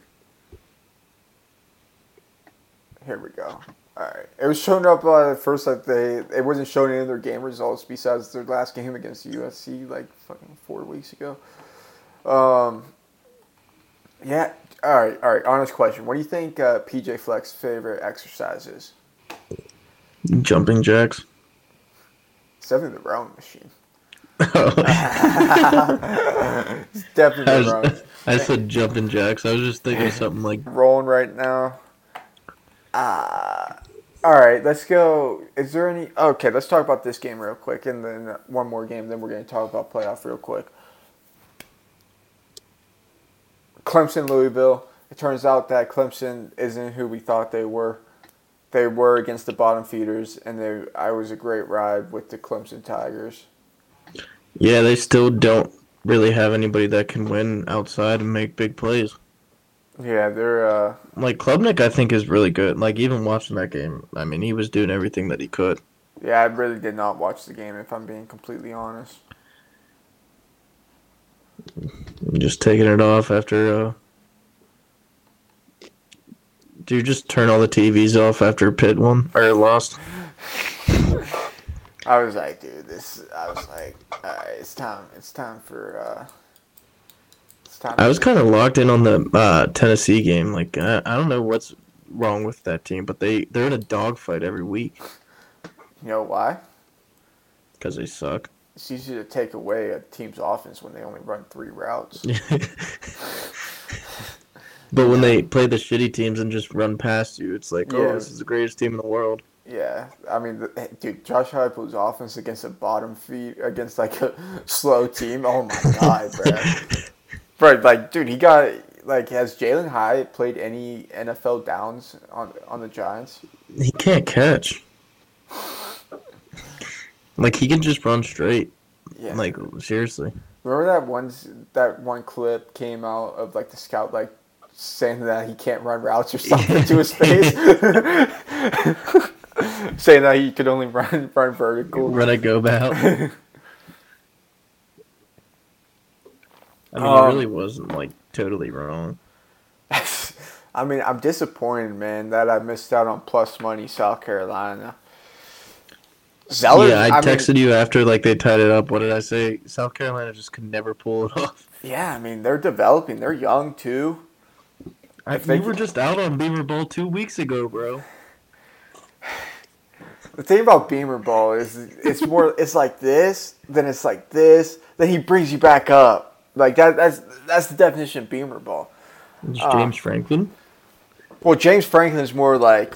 A: Here we go. All right, it was showing up uh, at first that they it wasn't showing any of their game results besides their last game against U S C like fucking four weeks ago. Um. Yeah. All right. All right. Honest question. What do you think uh, P J Flex's favorite exercise is?
B: Jumping jacks.
A: It's definitely the rowing machine.
B: I,
A: It's definitely the rowing.
B: was, I said jumping jacks. I was just thinking of something like
A: Rolling right now. Uh, all right, let's go. Is there any? Okay, let's talk about this game real quick, and then one more game. Then we're going to talk about playoff real quick. Clemson, Louisville. It turns out that Clemson isn't who we thought they were. They were against the bottom feeders, and they. I was a great ride with the Clemson Tigers.
B: yeah, they still don't really have anybody that can win outside and make big plays.
A: Yeah, they're. Uh,
B: Like Klubnik, I think is really good. Like even watching that game, I mean, he was doing everything that he could.
A: Yeah, I really did not watch the game, if I'm being completely honest.
B: I'm just taking it off after. Uh... Do you just turn all the T Vs off after Pitt won or lost?
A: I was like, dude, this. I was like, all right, it's time. It's time for. Uh, it's time.
B: I was kind of locked in on the uh, Tennessee game. Like, I, I don't know what's wrong with that team, but they they're in a dogfight every week.
A: You know why?
B: Because they suck.
A: It's easy to take away a team's offense when they only run three routes.
B: But when they play the shitty teams and just run past you, it's like,
A: Yeah.
B: oh, this is the greatest team in the world.
A: Yeah, I mean, the, dude, Josh Heupel's offense against a bottom feed, against like a slow team. Oh my god, bro. Bro, like, dude, he got like, has Jalen Hyatt played any N F L downs on on the Giants?
B: He can't catch. Like, he can just run straight.
A: Yeah.
B: Like, seriously.
A: Remember that one that one clip came out of like the scout like saying that he can't run routes or something to his face, saying that he could only run run vertical.
B: Run a go about. I mean,
A: Um,
B: he really wasn't like totally wrong.
A: I mean, I'm disappointed, man, that I missed out on plus money South Carolina. Zeller,
B: Yeah, I,
A: I
B: texted
A: mean,
B: you after like they tied it up. What did I say? South Carolina just could never pull it off.
A: yeah, I mean, they're developing. They're young too.
B: I,
A: If they
B: we were
A: could-
B: just out on Beaver Bowl two weeks ago, bro.
A: The thing about Beamer Ball is it's more it's like this, then it's like this, then he brings you back up. Like that that's that's the definition of Beamer Ball.
B: It's
A: Uh,
B: James Franklin.
A: Well, James Franklin's more like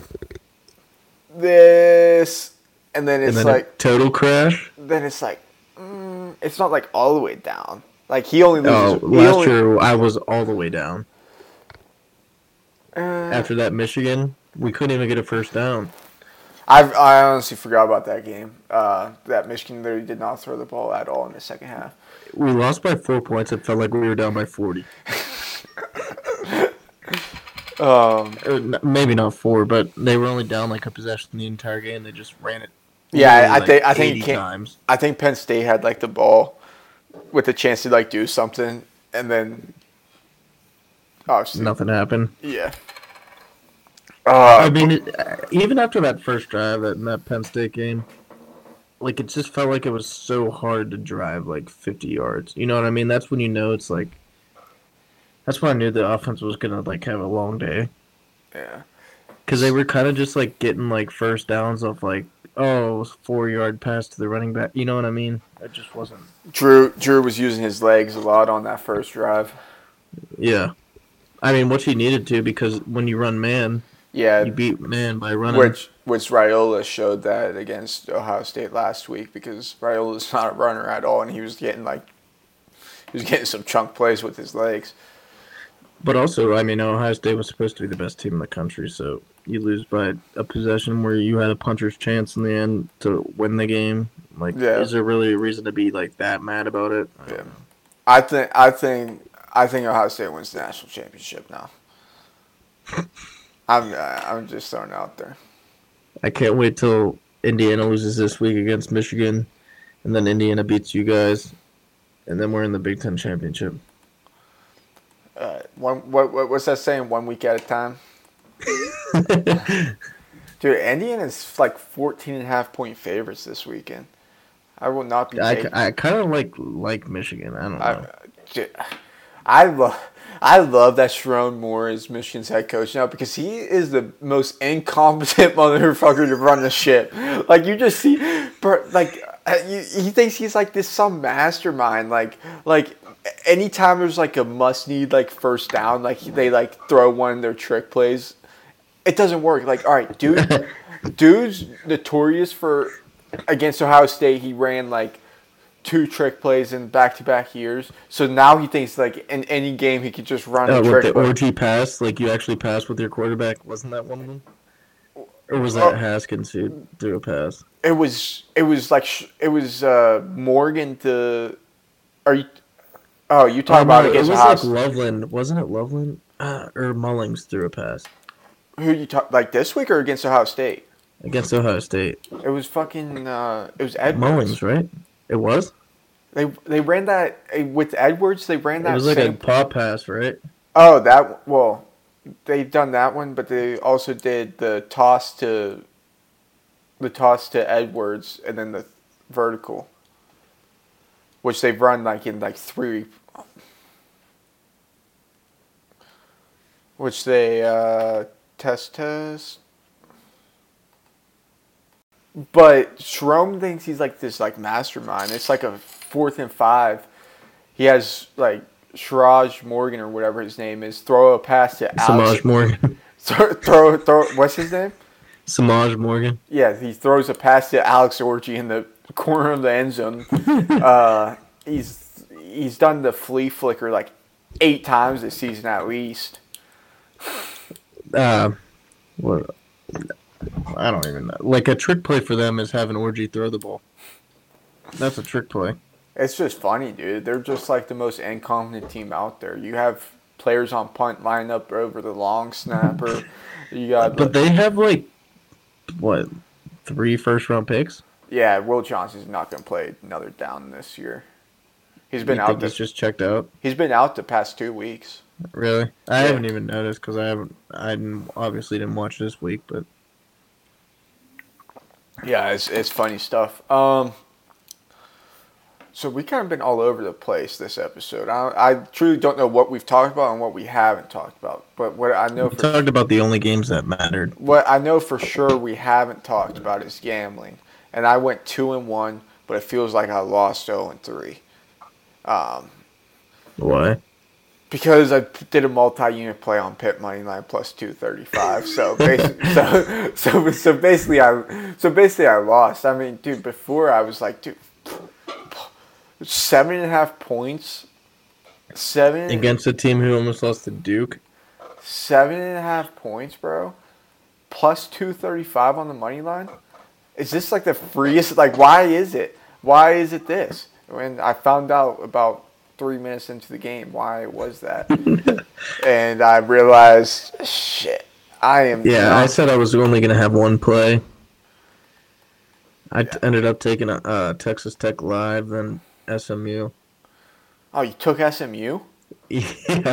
A: this, and then it's
B: And then
A: like
B: a total crash.
A: then it's like mm, it's not like all the way down. Like he only loses.
B: Oh,
A: he
B: last
A: only,
B: year I was all the way down.
A: uh,
B: After that Michigan, we couldn't even get a first down.
A: I I honestly forgot about that game. Uh, that Michigan literally did not throw the ball at all in the second half.
B: We lost by four points. It felt like we were down by forty.
A: Um,
B: Or n- maybe not four, but they were only down like a possession the entire game. They just ran it.
A: Yeah,
B: literally,
A: I
B: like,
A: think I think
B: eighty
A: it can't-
B: times.
A: I think Penn State had like the ball with a chance to like do something, and then obviously
B: Nothing happened.
A: yeah. Uh,
B: I mean, it, uh, even after that first drive at, in that Penn State game, like it just felt like it was so hard to drive like fifty yards. You know what I mean? That's when you know it's like. That's when I knew the offense was gonna like have a long day.
A: yeah.
B: Because they were kind of just like getting like first downs of like, oh, four yard pass to the running back. You know what I mean? It just wasn't.
A: Drew Drew was using his legs a lot on that first drive.
B: Yeah. I mean, what you needed to, because when you run man,
A: Yeah,
B: you beat man by running.
A: which which Raiola showed that against Ohio State last week because Raiola's not a runner at all, and he was getting like he was getting some chunk plays with his legs.
B: But also, I mean, Ohio State was supposed to be the best team in the country, so you lose by a possession where you had a puncher's chance in the end to win the game. Like,
A: Yeah.
B: is there really a reason to be like that mad about it? I don't
A: Yeah.
B: know.
A: I think I think I think Ohio State wins the national championship now. I'm uh, I'm just throwing it out there.
B: I can't wait till Indiana loses this week against Michigan, and then Indiana beats you guys, and then we're in the Big Ten championship.
A: Uh, one what, what what's that saying? One week at a time. Dude, Indiana's like fourteen and a half point favorites this weekend. I will not be
B: I,
A: taking.
B: I kind of like like Michigan. I don't know.
A: I, dude, I love I love that Sharon Moore is Michigan's head coach now because he is the most incompetent motherfucker to run the ship. Like you just see, bro, like uh, you, he thinks he's like this some mastermind. Like like anytime there's like a must need like first down, like they like throw one of their trick plays. It doesn't work. Like all right, dude, dude's notorious for against Ohio State. He ran like two trick plays in back-to-back years. So now he thinks like in any game he could just run
B: Uh,
A: a
B: with
A: trick
B: the
A: play.
B: O G pass, like you actually pass with your quarterback, wasn't that one of them? Or was that
A: Oh.
B: Haskins who threw a pass?
A: It was it was like sh- it was uh, Morgan to. Are you? Oh, you talking about
B: no, it
A: against
B: was
A: Ohio
B: like
A: State?
B: Loveland, wasn't it Loveland? Uh, or Mullings threw a pass.
A: Who you talk like this week or against Ohio State?
B: against Ohio State.
A: It was fucking. Uh, it was Edwards.
B: Mullins, right? It was.
A: They they ran that eh, with Edwards. They ran
B: It
A: that
B: was like a
A: same.
B: paw pass, right?
A: Oh, that well, they've done that one, but they also did the toss to. The toss to Edwards and then the vertical, which they've run like in like three. Which they uh, test test. But Schrom thinks he's like this like mastermind. It's like a fourth and five. He has like Siraj Morgan or whatever his name is throw a pass to Alex.
B: Samaj Morgan.
A: throw, throw throw what's his name?
B: Samaj Morgan.
A: Yeah, he throws a pass to Alex Orji in the corner of the end zone. uh, he's he's done the flea flicker like eight times this season at least.
B: Uh, what? I don't even know. Like a trick play for them is having Orgy throw the ball. That's a trick play.
A: It's just funny, dude. They're just like the most incompetent team out there. You have players on punt line up over the long snapper. You got,
B: but they have like what, three first round picks?
A: Yeah, Will Johnson's not going to play another down this year. He's been
B: you
A: out.
B: Think
A: The,
B: he's just checked out.
A: He's been out the past two weeks.
B: Really? I
A: yeah.
B: haven't even noticed because I haven't. I didn't, obviously didn't watch this week, but
A: yeah, it's it's funny stuff. Um, so we kind of been all over the place this episode. I I truly don't know what we've talked about and what we haven't talked about. But what I know
B: we
A: for
B: talked about the only games that mattered.
A: What I know for sure we haven't talked about is gambling, and I went two and one, but it feels like I lost zero and three. Um,
B: Why?
A: Because I did a multi-unit play on Pitt money line plus two thirty five. So basically, so, so so basically I so basically I lost. I mean, dude, before I was like, dude, seven and a half points, seven
B: against a team who almost lost to Duke.
A: Seven and a half points, bro. Plus two thirty five on the money line. Is this like the freest? Like, why is it? Why is it this? When I found out about three minutes into the game why it was that. And I realized, shit, I am
B: Yeah,
A: not.
B: I said I was only going to have one play. I t- ended up taking uh, Texas Tech Live, then S M U.
A: Oh, you took S M U?
B: Yeah.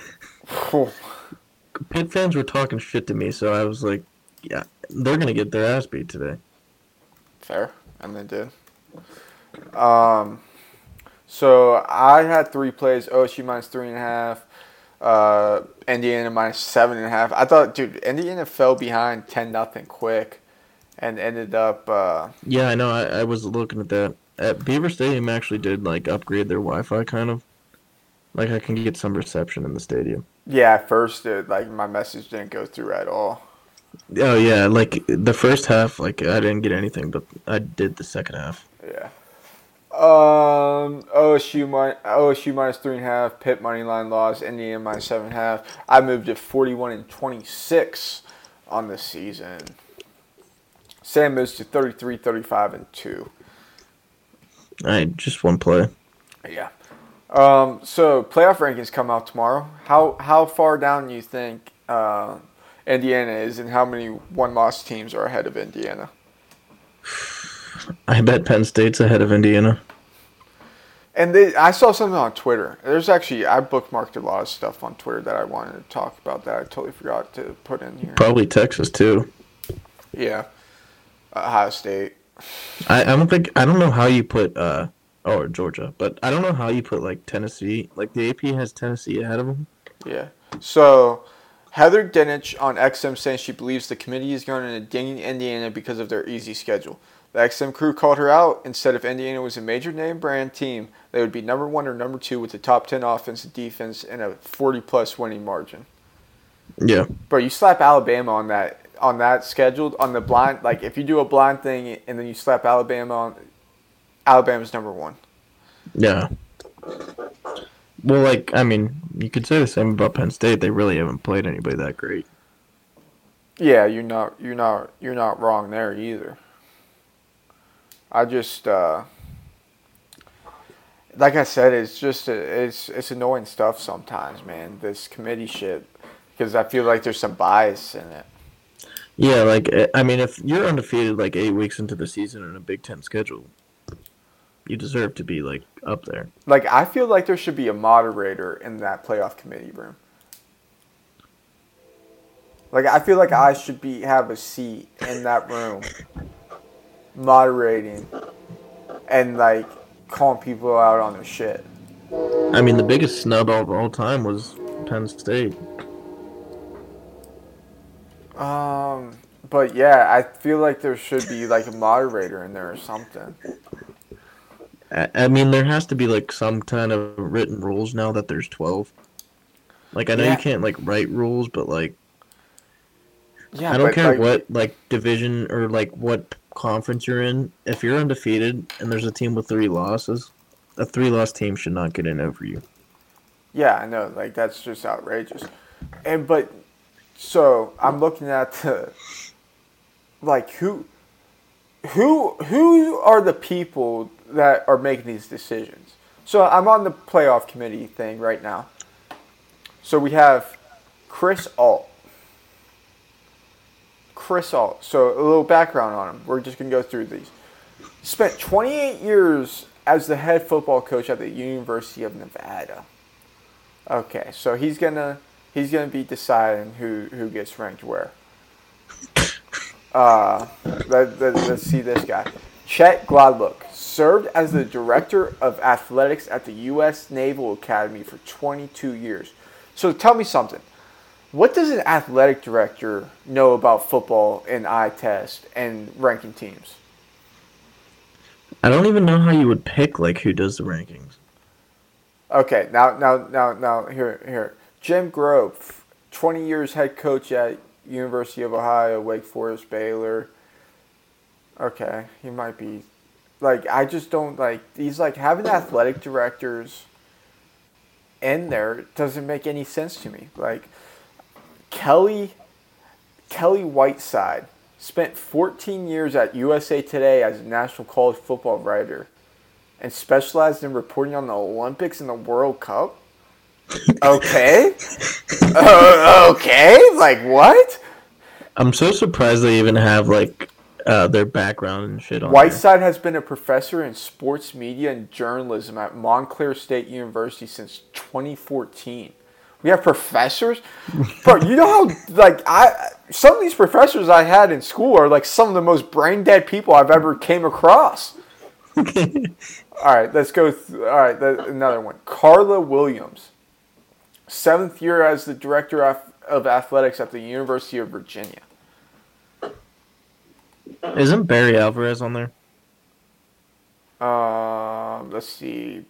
B: Pitt fans were talking shit to me, so I was like, yeah, they're going to get their ass beat today.
A: Fair, and they did. Um... So I had three plays, O S U minus three and a half, uh, Indiana minus seven and a half. I thought, dude, Indiana fell behind ten nothing quick, and ended up. Uh,
B: yeah, I know. I, I was looking at that. At Beaver Stadium, actually did like upgrade their Wi-Fi, kind of. Like I can get some reception in the stadium.
A: Yeah, at first, it, like my message didn't go through at all.
B: Oh yeah, like the first half, like I didn't get anything, but I did the second half.
A: Yeah. Um, O S U, min- O S U minus three and a half, Pitt money line loss, Indiana minus seven and a half. I moved to forty-one and twenty-six on the season. Sam moves to thirty-three, thirty-five, and two.
B: All right, just one play.
A: Yeah. Um, so playoff rankings come out tomorrow. How how far down do you think uh, Indiana is, and how many one-loss teams are ahead of Indiana?
B: I bet Penn State's ahead of Indiana.
A: And they, I saw something on Twitter. There's actually, I bookmarked a lot of stuff on Twitter that I wanted to talk about that I totally forgot to put in here.
B: Probably Texas too.
A: Yeah. Ohio State.
B: I, I don't think I don't know how you put uh or Georgia, but I don't know how you put like Tennessee. Like the A P has Tennessee ahead of them.
A: Yeah. So Heather Dinich on X M saying she believes the committee is going to ding Indiana because of their easy schedule. The X M crew called her out and said if Indiana was a major name brand team, they would be number one or number two with the top ten offense and defense and a forty-plus winning margin.
B: Yeah.
A: Bro, you slap Alabama on that on that schedule, on the blind, like if you do a blind thing and then you slap Alabama on, Alabama's number one.
B: Yeah. Well, like, I mean, you could say the same about Penn State. They really haven't played anybody that great.
A: Yeah, you're not you're not you're not wrong there either. I just, uh, like I said, it's just it's it's annoying stuff sometimes, man. This committee shit, because I feel like there's some bias in it.
B: Yeah, like eh, I mean, if you're undefeated like eight weeks into the season in a Big Ten schedule, you deserve to be like up there.
A: Like, I feel like there should be a moderator in that playoff committee room. Like, I feel like I should be have a seat in that room, moderating, and like calling people out on their shit.
B: I mean, the biggest snub of all time was Penn State.
A: Um, but yeah, I feel like there should be like a moderator in there or something.
B: I, I mean, there has to be like some kind of written rules now that there's twelve. Like, I know
A: Yeah.
B: you can't like write rules, but like,
A: Yeah,
B: I don't
A: but
B: care
A: like,
B: what like division or like what conference you're in. If you're undefeated and there's a team with three losses, a three-loss team should not get in over you.
A: yeah, I know, like that's just outrageous. And but so I'm looking at the like who who who are the people that are making these decisions. So I'm on the playoff committee thing right now. So we have Chris Alt. Chris Alt. So a little background on him. We're just gonna go through these. Spent twenty-eight years as the head football coach at the University of Nevada. Okay, so he's gonna he's gonna be deciding who, who gets ranked where. Uh, let, let, let's see this guy. Chet Gladluck served as the director of athletics at the U S Naval Academy for twenty-two years. So tell me something. What does an athletic director know about football and eye test and ranking teams?
B: I don't even know how you would pick like who does the rankings.
A: Okay, now now now now here here. Jim Grove, twenty years head coach at University of Ohio, Wake Forest, Baylor. Okay, he might be like I just don't like he's like having athletic directors in there doesn't make any sense to me. Like Kelly Kelly Whiteside spent fourteen years at U S A Today as a national college football writer and specialized in reporting on the Olympics and the World Cup. Okay. uh, okay. Like what?
B: I'm so surprised they even have like uh, their background and shit on
A: Whiteside has been a professor in sports media and journalism at Montclair State University since twenty fourteen. We have professors, bro. You know how like I some of these professors I had in school are like some of the most brain dead people I've ever came across. All right, let's go. Th- all right, th- another one. Carla Williams, seventh year as the director of, of athletics at the University of Virginia.
B: there. Isn't Barry Alvarez on there?
A: Um, let's see.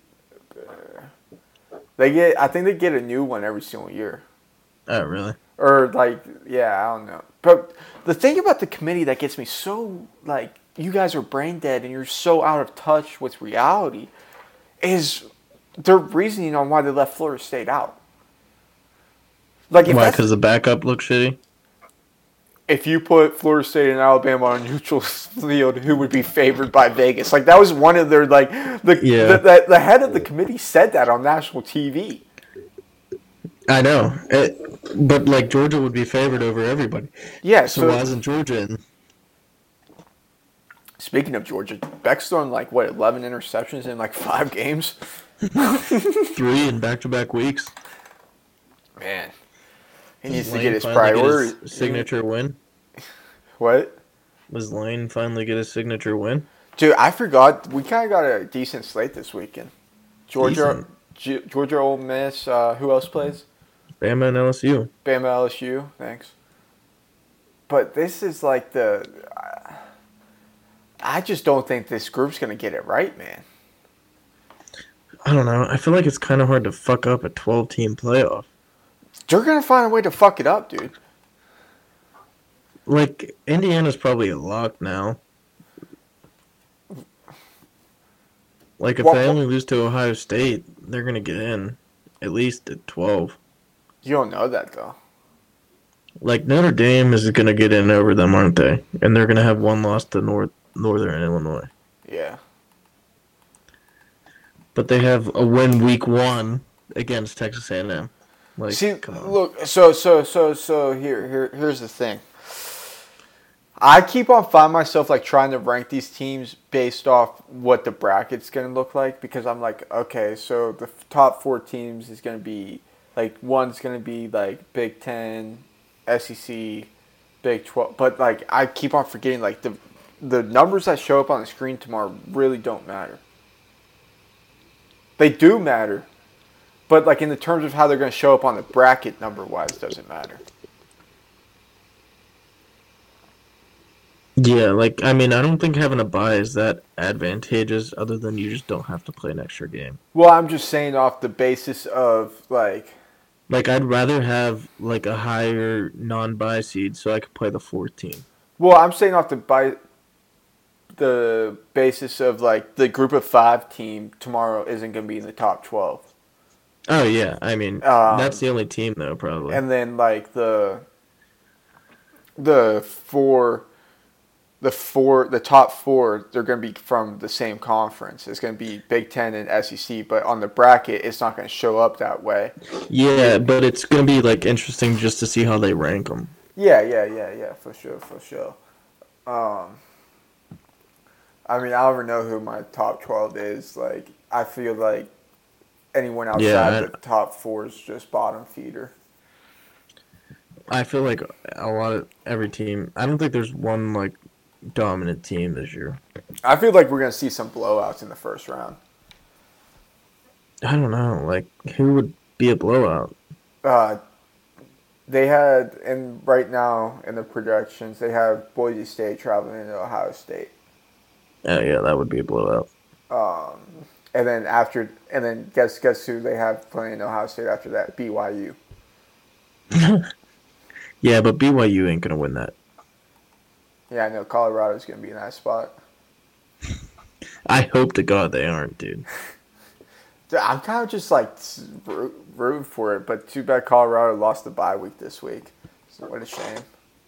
A: They get. I think they get a new one every single year.
B: Oh, really?
A: Or like, yeah, I don't know. But the thing about the committee that gets me so like, you guys are brain dead and you're so out of touch with reality, is their reasoning on why they left Florida State out. Like, if
B: Why?
A: that's-
B: Because the backup looks shitty.
A: if you put Florida State and Alabama on a neutral field, who would be favored by Vegas? Like that was one of their like the
B: Yeah.
A: the, the, the head of the committee said that on national T V.
B: I know, it, but like Georgia would be favored over everybody.
A: Yeah.
B: So,
A: So,
B: why isn't Georgia in?
A: speaking of Georgia, Beck's thrown like what eleven interceptions in like five games.
B: Three in back-to-back weeks.
A: Man, he needs
B: Does
A: to
B: Lane
A: get his
B: finally get
A: priority.
B: his signature win.
A: What?
B: Does Lane finally get his signature win?
A: Dude, I forgot. We kind of got a decent slate this weekend. Georgia, G- Georgia, Ole Miss. Uh, who else plays?
B: Bama and L S U.
A: Bama, L S U. Thanks. But this is like the. I just don't think this group's gonna get it right, man.
B: I don't know. I feel like it's kind of hard to fuck up a twelve-team playoff.
A: They're gonna find a way to fuck it up, dude.
B: Like, Indiana's probably a lock now. Like, if
A: Well,
B: they only lose to Ohio State, they're going to get in at least at twelve.
A: You don't know that though.
B: Like, Notre Dame is going to get in over them, aren't they? And they're going to have one loss to North Northern Illinois.
A: Yeah.
B: But they have a win week one against Texas A and M. Like,
A: See,
B: come on.
A: look. So, so, so, so. Here, here, here's the thing. I keep on finding myself like trying to rank these teams based off what the bracket's going to look like because I'm like, okay, so the top four teams is going to be like one's going to be like Big Ten, S E C, Big twelve, but like I keep on forgetting like the the numbers that show up on the screen tomorrow really don't matter. They do matter, but like in the terms of how they're going to show up on the bracket number wise, doesn't matter.
B: Yeah, like, I mean, I don't think having a bye is that advantageous other than you just don't have to play an extra game.
A: Well, I'm just saying off the basis of, like...
B: Like, I'd rather have, like, a higher non-bye seed so I could play the fourth team.
A: Well, I'm saying off the bye, the basis of, like, the group of five team tomorrow isn't going to be in the top twelve.
B: Oh, yeah. I mean,
A: um,
B: that's the only team, though, probably.
A: And then, like, the... The four... The four, the top four, they're going to be from the same conference. It's going to be Big Ten and S E C, but on the bracket, it's not going to show up that way.
B: Yeah, but it's going to be like interesting just to see how they rank them.
A: Yeah, yeah, yeah, yeah, for sure, for sure. Um, I mean, I don't even know who my top twelve is. Like, I feel like anyone outside
B: yeah,
A: the top four is just bottom feeder.
B: I feel like a lot of every team. I don't think there's one like dominant team this year.
A: I feel like we're going to see some blowouts in the first round.
B: I don't know. Like, who would be a blowout?
A: Uh, they had, and right now in the projections, they have Boise State traveling into Ohio State.
B: Oh, yeah, that would be a blowout.
A: Um, and then after, and then guess guess who they have playing Ohio State after that? B Y U.
B: Yeah, but B Y U ain't going to win that.
A: Yeah, I know Colorado's going to be in that spot.
B: I hope to God they aren't, dude.
A: Dude, I'm kind of just like rooting for it, but too bad Colorado lost the bye week this week. So what a shame.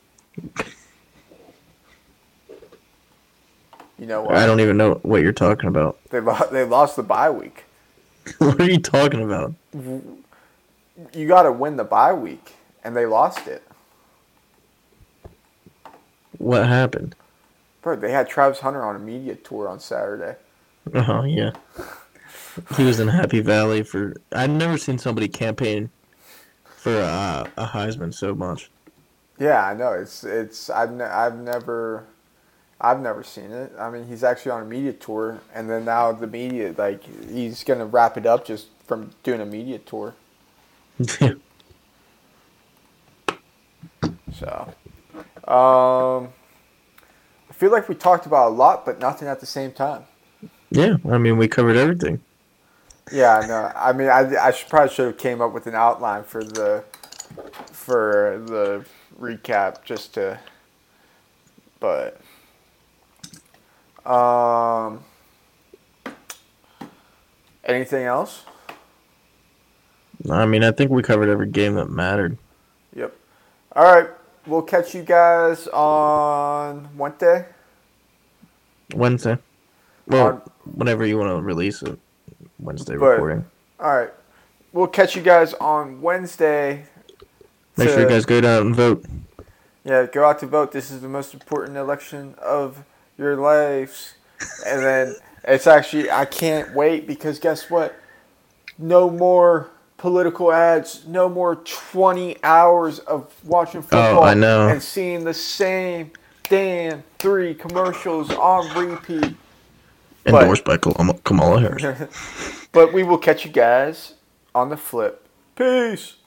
A: You know what?
B: I don't even know what you're talking about.
A: They lo- they lost the bye week.
B: What are you talking about?
A: You got to win the bye week, and they lost it.
B: What happened?
A: Bro, they had Travis Hunter on a media tour on Saturday.
B: Oh, yeah. He was in Happy Valley for... I've never seen somebody campaign for uh, a Heisman so much.
A: Yeah, I know. It's it's I've ne- I've never I've never seen it. I mean, he's actually on a media tour, and then now the media, like, he's gonna wrap it up just from doing a media tour. So, um, I feel like we talked about a lot, but nothing at the same time.
B: Yeah, I mean, we covered everything.
A: Yeah, I know. I mean, I, I should, probably should have came up with an outline for the for the recap just to, but um, anything else?
B: I mean, I think we covered every game that mattered.
A: Yep. All right. We'll catch you guys on Wednesday.
B: Wednesday. Well,
A: on,
B: whenever you want to release it. Wednesday
A: but,
B: recording.
A: All right. We'll catch you guys on Wednesday.
B: Make to, sure you guys go down and vote.
A: Yeah, go out to vote. This is the most important election of your lives. And then it's actually, I can't wait because guess what? No more political ads, no more twenty hours of watching football
B: oh, I know.
A: and seeing the same damn three commercials on repeat.
B: Endorsed but, by Kamala Harris.
A: But we will catch you guys on the flip. Peace.